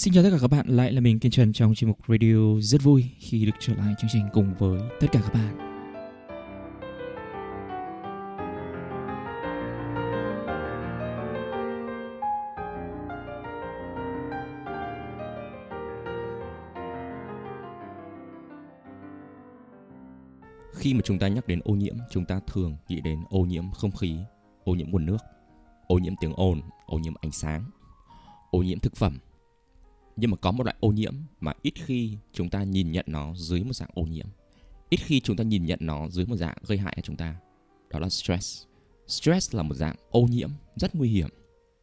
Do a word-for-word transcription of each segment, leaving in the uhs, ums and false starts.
Xin chào tất cả các bạn, lại là mình Kiên Trần trong chuyên mục radio. Rất vui khi được trở lại chương trình cùng với tất cả các bạn. Khi mà chúng ta nhắc đến ô nhiễm, chúng ta thường nghĩ đến ô nhiễm không khí, ô nhiễm nguồn nước, ô nhiễm tiếng ồn, ô nhiễm ánh sáng, ô nhiễm thực phẩm. Nhưng mà có một loại ô nhiễm mà ít khi chúng ta nhìn nhận nó dưới một dạng ô nhiễm. Ít khi chúng ta nhìn nhận nó dưới một dạng gây hại cho chúng ta. Đó là stress. Stress là một dạng ô nhiễm rất nguy hiểm.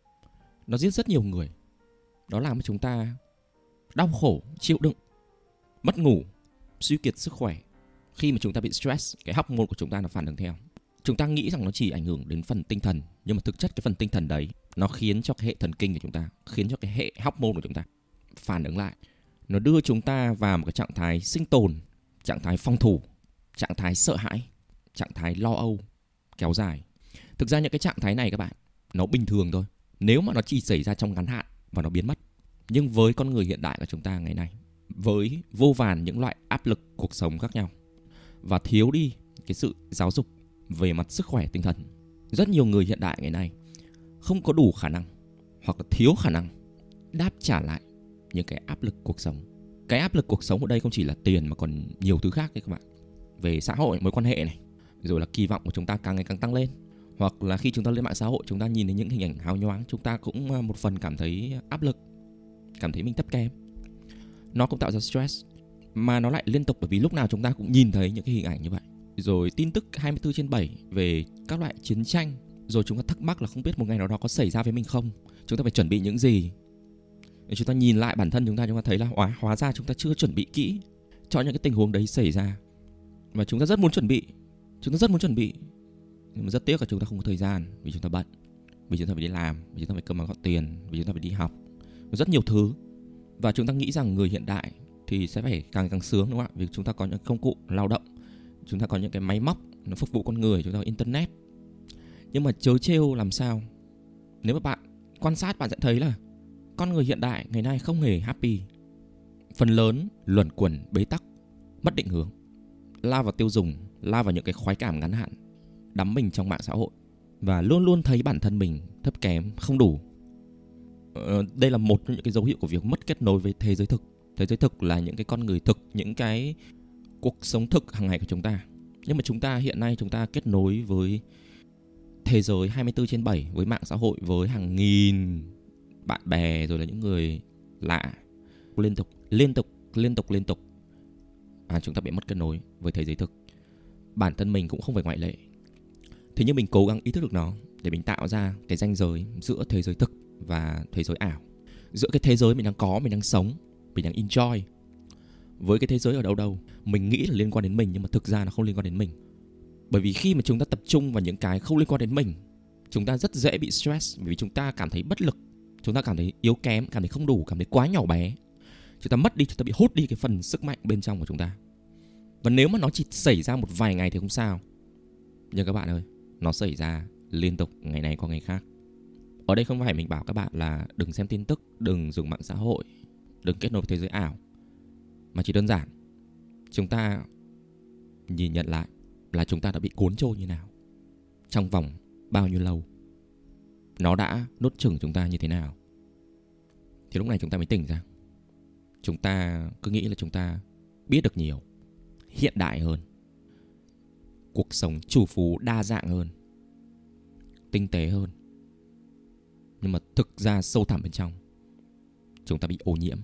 Nó giết rất nhiều người. Nó làm cho chúng ta đau khổ, chịu đựng, mất ngủ, suy kiệt sức khỏe. Khi mà chúng ta bị stress, cái hormone của chúng ta nó phản ứng theo. Chúng ta nghĩ rằng nó chỉ ảnh hưởng đến phần tinh thần, nhưng mà thực chất cái phần tinh thần đấy nó khiến cho cái hệ thần kinh của chúng ta, khiến cho cái hệ hormone của chúng ta phản ứng lại. Nó đưa chúng ta vào một cái trạng thái sinh tồn, trạng thái phòng thủ, trạng thái sợ hãi, trạng thái lo âu kéo dài. Thực ra những cái trạng thái này các bạn, nó bình thường thôi, nếu mà nó chỉ xảy ra trong ngắn hạn và nó biến mất. Nhưng với con người hiện đại của chúng ta ngày nay, với vô vàn những loại áp lực cuộc sống khác nhau và thiếu đi cái sự giáo dục về mặt sức khỏe tinh thần, rất nhiều người hiện đại ngày nay không có đủ khả năng hoặc là thiếu khả năng đáp trả lại những cái áp lực cuộc sống. Cái áp lực cuộc sống ở đây không chỉ là tiền mà còn nhiều thứ khác đấy các bạn. Về xã hội, mối quan hệ này, rồi là kỳ vọng của chúng ta càng ngày càng tăng lên. Hoặc là khi chúng ta lên mạng xã hội, chúng ta nhìn thấy những hình ảnh hào nhoáng, chúng ta cũng một phần cảm thấy áp lực, cảm thấy mình thấp kém. Nó cũng tạo ra stress, mà nó lại liên tục, bởi vì lúc nào chúng ta cũng nhìn thấy những cái hình ảnh như vậy. Rồi tin tức hai mươi bốn trên bảy về các loại chiến tranh. Rồi chúng ta thắc mắc là không biết một ngày nào đó có xảy ra với mình không. Chúng ta phải chuẩn bị những gì. Để chúng ta nhìn lại bản thân chúng ta, chúng ta thấy là hóa, hóa ra chúng ta chưa chuẩn bị kỹ cho những cái tình huống đấy xảy ra. Và chúng ta rất muốn chuẩn bị, chúng ta rất muốn chuẩn bị, nhưng mà rất tiếc là chúng ta không có thời gian, vì chúng ta bận, vì chúng ta phải đi làm, vì chúng ta phải cơm áo gạo tiền, vì chúng ta phải đi học, rất nhiều thứ. Và chúng ta nghĩ rằng người hiện đại thì sẽ phải càng càng sướng, đúng không ạ? Vì chúng ta có những công cụ lao động, chúng ta có những cái máy móc nó phục vụ con người, chúng ta có internet. Nhưng mà chớ trêu làm sao, nếu mà bạn quan sát bạn sẽ thấy là con người hiện đại ngày nay không hề happy. Phần lớn luẩn quẩn bế tắc, mất định hướng, lao vào tiêu dùng, lao vào những cái khoái cảm ngắn hạn, đắm mình trong mạng xã hội và luôn luôn thấy bản thân mình thấp kém, không đủ. ờ, Đây là một trong những cái dấu hiệu của việc mất kết nối với thế giới thực. Thế giới thực là những cái con người thực, những cái cuộc sống thực hàng ngày của chúng ta. Nhưng mà chúng ta hiện nay chúng ta kết nối với thế giới hai mươi bốn trên bảy, với mạng xã hội, với hàng nghìn bạn bè, rồi là những người lạ, liên tục, liên tục, liên tục, liên tục. À, chúng ta bị mất kết nối với thế giới thực. Bản thân mình cũng không phải ngoại lệ. Thế nhưng mình cố gắng ý thức được nó để mình tạo ra cái ranh giới giữa thế giới thực và thế giới ảo. Giữa cái thế giới mình đang có, mình đang sống, mình đang enjoy, với cái thế giới ở đâu đâu mình nghĩ là liên quan đến mình, nhưng mà thực ra nó không liên quan đến mình. Bởi vì khi mà chúng ta tập trung vào những cái không liên quan đến mình, chúng ta rất dễ bị stress, bởi vì chúng ta cảm thấy bất lực, chúng ta cảm thấy yếu kém, cảm thấy không đủ, cảm thấy quá nhỏ bé. Chúng ta mất đi, chúng ta bị hút đi cái phần sức mạnh bên trong của chúng ta. Và nếu mà nó chỉ xảy ra một vài ngày thì không sao, nhưng các bạn ơi, nó xảy ra liên tục, ngày này qua ngày khác. Ở đây không phải mình bảo các bạn là đừng xem tin tức, đừng dùng mạng xã hội, đừng kết nối với thế giới ảo, mà chỉ đơn giản chúng ta nhìn nhận lại là chúng ta đã bị cuốn trôi như nào, trong vòng bao nhiêu lâu, nó đã nuốt chửng chúng ta như thế nào. Thì lúc này chúng ta mới tỉnh ra. Chúng ta cứ nghĩ là chúng ta biết được nhiều, hiện đại hơn, cuộc sống chủ phú đa dạng hơn, tinh tế hơn. Nhưng mà thực ra sâu thẳm bên trong, chúng ta bị ô nhiễm.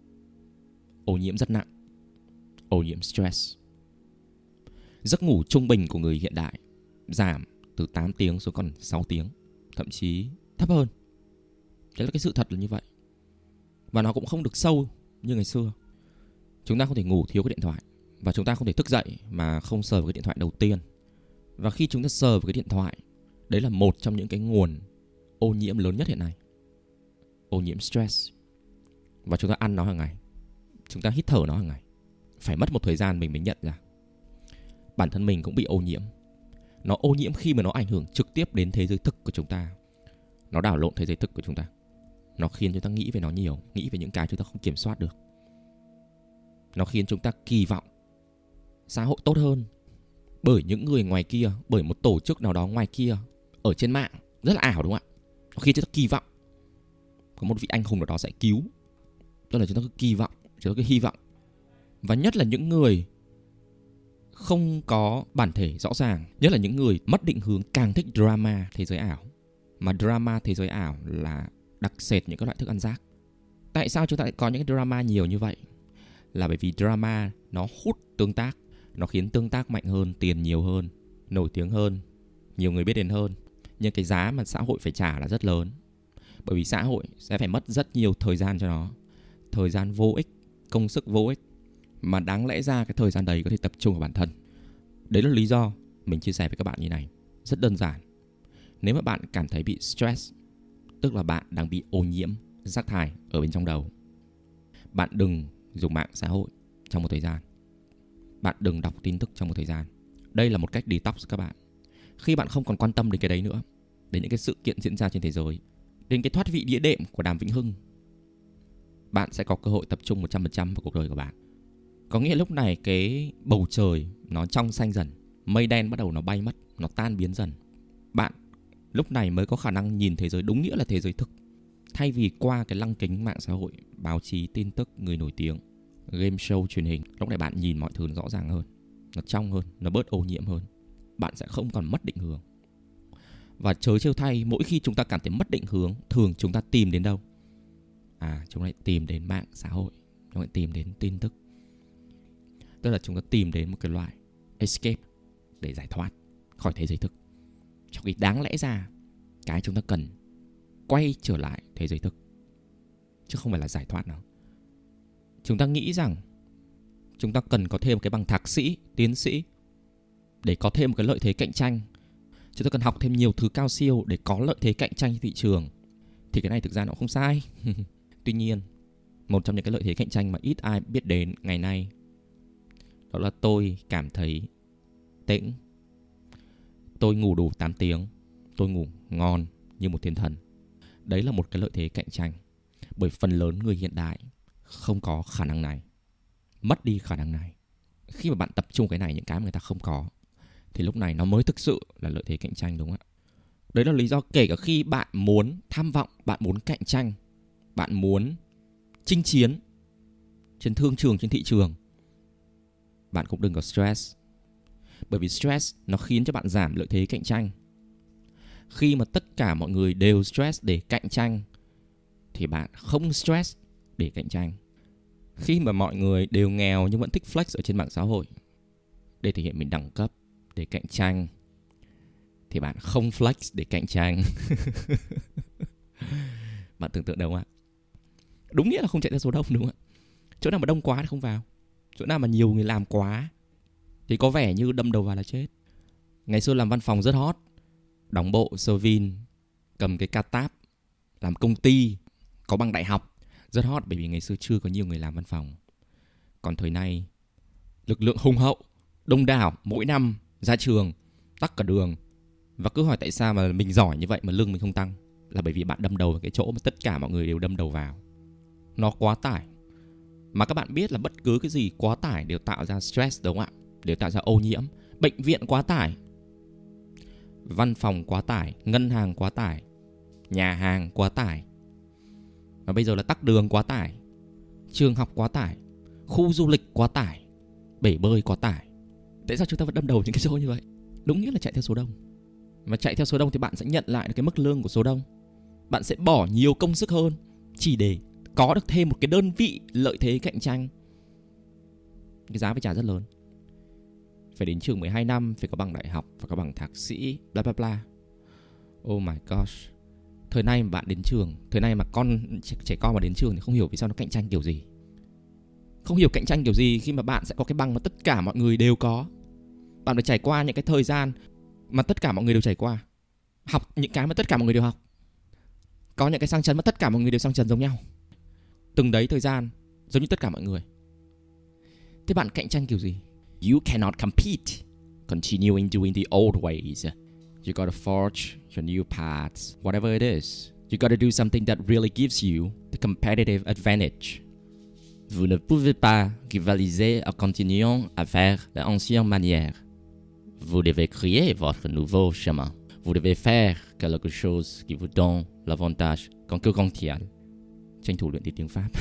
Ô nhiễm rất nặng. Ô nhiễm stress. Giấc ngủ trung bình của người hiện đại giảm từ tám tiếng xuống còn sáu tiếng, thậm chí thấp hơn. Đấy là cái sự thật là như vậy. Và nó cũng không được sâu như ngày xưa. Chúng ta không thể ngủ thiếu cái điện thoại, và chúng ta không thể thức dậy mà không sờ vào cái điện thoại đầu tiên. Và khi chúng ta sờ vào cái điện thoại, đấy là một trong những cái nguồn ô nhiễm lớn nhất hiện nay. Ô nhiễm stress. Và chúng ta ăn nó hàng ngày, chúng ta hít thở nó hàng ngày. Phải mất một thời gian mình mới nhận ra bản thân mình cũng bị ô nhiễm. Nó ô nhiễm khi mà nó ảnh hưởng trực tiếp đến thế giới thực của chúng ta. Nó đảo lộn thế giới thực của chúng ta. Nó khiến chúng ta nghĩ về nó nhiều, nghĩ về những cái chúng ta không kiểm soát được. Nó khiến chúng ta kỳ vọng xã hội tốt hơn bởi những người ngoài kia, bởi một tổ chức nào đó ngoài kia ở trên mạng rất là ảo, đúng không ạ? Nó khiến chúng ta kỳ vọng có một vị anh hùng nào đó sẽ cứu. Tức là chúng ta cứ kỳ vọng, chúng ta cứ hy vọng. Và nhất là những người không có bản thể rõ ràng, nhất là những người mất định hướng càng thích drama thế giới ảo. Mà drama thế giới ảo là đặc sệt những các loại thức ăn rác. Tại sao chúng ta lại có những cái drama nhiều như vậy? Là bởi vì drama nó hút tương tác, nó khiến tương tác mạnh hơn, tiền nhiều hơn, nổi tiếng hơn, nhiều người biết đến hơn. Nhưng cái giá mà xã hội phải trả là rất lớn. Bởi vì xã hội sẽ phải mất rất nhiều thời gian cho nó. Thời gian vô ích, công sức vô ích. Mà đáng lẽ ra cái thời gian đấy có thể tập trung vào bản thân. Đấy là lý do mình chia sẻ với các bạn như này. Rất đơn giản. Nếu mà bạn cảm thấy bị stress, tức là bạn đang bị ô nhiễm rác thải ở bên trong đầu, bạn đừng dùng mạng xã hội trong một thời gian. Bạn đừng đọc tin tức trong một thời gian. Đây là một cách detox các bạn. Khi bạn không còn quan tâm đến cái đấy nữa, đến những cái sự kiện diễn ra trên thế giới, đến cái thoát vị đĩa đệm của Đàm Vĩnh Hưng, bạn sẽ có cơ hội tập trung một trăm phần trăm vào cuộc đời của bạn. Có nghĩa lúc này cái bầu trời nó trong xanh dần, mây đen bắt đầu nó bay mất, nó tan biến dần. Bạn lúc này mới có khả năng nhìn thế giới đúng nghĩa là thế giới thực. Thay vì qua cái lăng kính mạng xã hội, báo chí, tin tức, người nổi tiếng, game show, truyền hình, lúc này bạn nhìn mọi thứ nó rõ ràng hơn, nó trong hơn, nó bớt ô nhiễm hơn. Bạn sẽ không còn mất định hướng. Và chớ trêu thay, mỗi khi chúng ta cảm thấy mất định hướng, thường chúng ta tìm đến đâu? À, chúng ta tìm đến mạng xã hội, chúng ta tìm đến tin tức. Tức là chúng ta tìm đến một cái loại escape để giải thoát khỏi thế giới thực. Trong khi đáng lẽ ra cái chúng ta cần quay trở lại thế giới thực, chứ không phải là giải thoát nào. Chúng ta nghĩ rằng chúng ta cần có thêm cái bằng thạc sĩ, tiến sĩ để có thêm một cái lợi thế cạnh tranh. Chúng ta cần học thêm nhiều thứ cao siêu để có lợi thế cạnh tranh trên thị trường. Thì cái này thực ra nó không sai. Tuy nhiên, một trong những cái lợi thế cạnh tranh mà ít ai biết đến ngày nay, đó là tôi cảm thấy tĩnh. Tôi ngủ đủ tám tiếng. Tôi ngủ ngon như một thiên thần. Đấy là một cái lợi thế cạnh tranh. Bởi phần lớn người hiện đại không có khả năng này, mất đi khả năng này. Khi mà bạn tập trung cái này, những cái mà người ta không có, thì lúc này nó mới thực sự là lợi thế cạnh tranh, đúng không ạ? Đấy là lý do kể cả khi bạn muốn tham vọng, bạn muốn cạnh tranh, bạn muốn chinh chiến trên thương trường, trên thị trường, bạn cũng đừng có stress. Bởi vì stress nó khiến cho bạn giảm lợi thế cạnh tranh. Khi mà tất cả mọi người đều stress để cạnh tranh, thì bạn không stress để cạnh tranh. Khi mà mọi người đều nghèo nhưng vẫn thích flex ở trên mạng xã hội để thể hiện mình đẳng cấp, để cạnh tranh, thì bạn không flex để cạnh tranh. Bạn tưởng tượng đâu ạ? Đúng nghĩa là không chạy theo số đông, đúng không ạ? Chỗ nào mà đông quá thì không vào. Chỗ nào mà nhiều người làm quá thì có vẻ như đâm đầu vào là chết. Ngày xưa làm văn phòng rất hot, đóng bộ Servin, cầm cái catap, làm công ty, có bằng đại học, rất hot bởi vì ngày xưa chưa có nhiều người làm văn phòng. Còn thời nay, lực lượng hùng hậu, đông đảo, mỗi năm ra trường, tắc cả đường. Và cứ hỏi tại sao mà mình giỏi như vậy mà lương mình không tăng. Là bởi vì bạn đâm đầu vào cái chỗ mà tất cả mọi người đều đâm đầu vào. Nó quá tải. Mà các bạn biết là bất cứ cái gì quá tải đều tạo ra stress, đúng không ạ? Đều tạo ra ô nhiễm. Bệnh viện quá tải, văn phòng quá tải, ngân hàng quá tải, nhà hàng quá tải, và bây giờ là tắc đường quá tải, trường học quá tải, khu du lịch quá tải, bể bơi quá tải. Tại sao chúng ta vẫn đâm đầu những cái chỗ như vậy? Đúng nghĩa là chạy theo số đông. Và chạy theo số đông thì bạn sẽ nhận lại được cái mức lương của số đông. Bạn sẽ bỏ nhiều công sức hơn chỉ để có được thêm một cái đơn vị lợi thế cạnh tranh. Cái giá phải trả rất lớn. Phải đến trường mười hai năm, phải có bằng đại học, phải có bằng thạc sĩ, bla bla bla. Oh my gosh. Thời nay mà bạn đến trường, thời nay mà con trẻ con mà đến trường thì không hiểu vì sao nó cạnh tranh kiểu gì. Không hiểu cạnh tranh kiểu gì khi mà bạn sẽ có cái bằng mà tất cả mọi người đều có. Bạn phải trải qua những cái thời gian mà tất cả mọi người đều trải qua. Học những cái mà tất cả mọi người đều học. Có những cái sang chấn mà tất cả mọi người đều sang chấn giống nhau. Từng đấy thời gian giống như tất cả mọi người. Thế bạn cạnh tranh kiểu gì? You cannot compete continuing doing the old ways. You gotta forge your new paths, whatever it is. You gotta do something that really gives you the competitive advantage. Vous ne pouvez pas rivaliser en continuant à faire l'ancienne manière. Vous devez créer votre nouveau chemin. Vous devez faire quelque chose qui vous donne l'avantage concurrentiel. Tranh thủ luyện tiếng tiếng Pháp.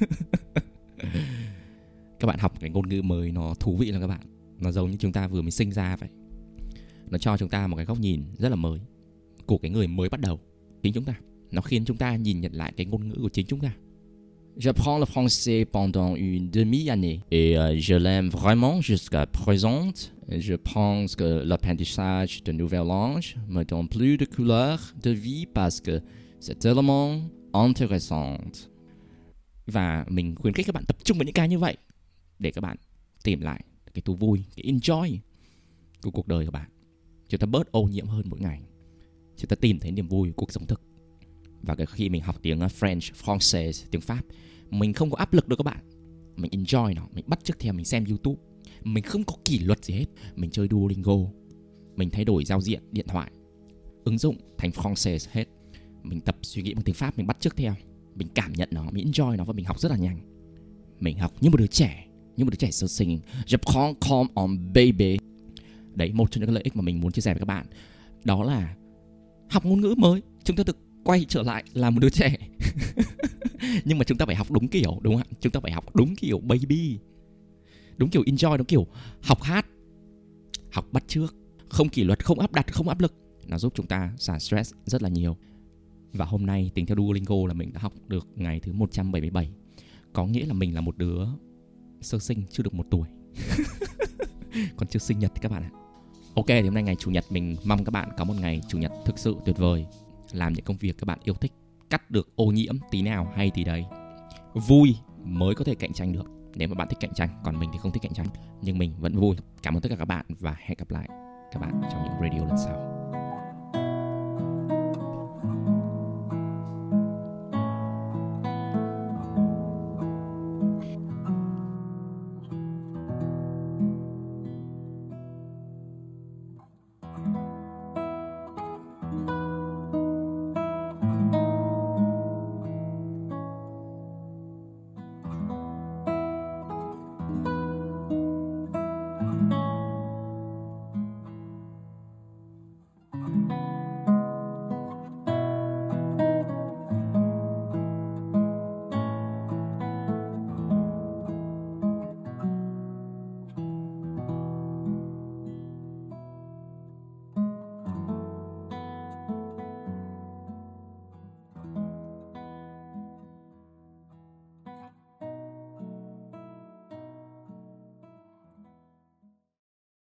Các bạn học cái ngôn ngữ mới nó thú vị lắm các bạn. Nó giống như chúng ta vừa mới sinh ra vậy. Nó cho chúng ta một cái góc nhìn rất là mới của cái người mới bắt đầu. Chính chúng ta. Nó khiến chúng ta nhìn nhận lại cái ngôn ngữ của chính chúng ta. J'apprends le français pendant une demi-année et euh, je l'aime vraiment jusqu'à présent. Je pense que l'apprentissage de nouvelles langues me donne plus de couleurs de vie parce que c'est tellement intéressant. Và mình khuyến khích các bạn tập trung vào những cái như vậy để các bạn tìm lại cái thú vui, cái enjoy của cuộc đời của bạn. Chúng ta bớt ô nhiễm hơn mỗi ngày. Chúng ta tìm thấy niềm vui của cuộc sống thực. Và cái khi mình học tiếng French, Français, tiếng Pháp, mình không có áp lực đâu các bạn. Mình enjoy nó, mình bắt chước theo, mình xem YouTube. Mình không có kỷ luật gì hết. Mình chơi Duolingo. Mình thay đổi giao diện điện thoại, ứng dụng thành Français hết. Mình tập suy nghĩ bằng tiếng Pháp, mình bắt chước theo. Mình cảm nhận nó, mình enjoy nó và mình học rất là nhanh. Mình học như một đứa trẻ, như một đứa trẻ sơ sinh. J'apprends comme un bébé. Đấy, một trong những lợi ích mà mình muốn chia sẻ với các bạn. Đó là học ngôn ngữ mới. Chúng ta được quay trở lại là một đứa trẻ. Nhưng mà chúng ta phải học đúng kiểu, đúng không ạ? Chúng ta phải học đúng kiểu baby, đúng kiểu enjoy, đúng kiểu học hát, học bắt chước, không kỷ luật, không áp đặt, không áp lực. Nó giúp chúng ta xả stress rất là nhiều. Và hôm nay tính theo Duolingo là mình đã học được ngày thứ một trăm bảy mươi bảy. Có nghĩa là mình là một đứa sơ sinh chưa được một tuổi. Còn chưa sinh nhật thì các bạn ạ. Ok, thì hôm nay ngày Chủ nhật, mình mong các bạn có một ngày Chủ nhật thực sự tuyệt vời. Làm những công việc các bạn yêu thích, cắt được ô nhiễm tí nào hay tí đấy. Vui mới có thể cạnh tranh được. Nếu mà bạn thích cạnh tranh, còn mình thì không thích cạnh tranh, nhưng mình vẫn vui. Cảm ơn tất cả các bạn và hẹn gặp lại các bạn trong những radio lần sau.